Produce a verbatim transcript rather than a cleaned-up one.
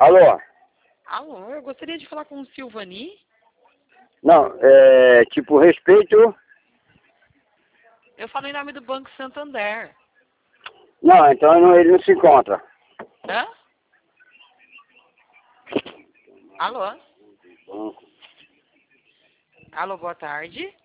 Alô? Alô, eu gostaria de falar com o Silvani. Não, é tipo respeito. Eu falo em nome do Banco Santander. Não, então não, ele não se encontra. Hã? Alô? Hum. Alô, boa tarde.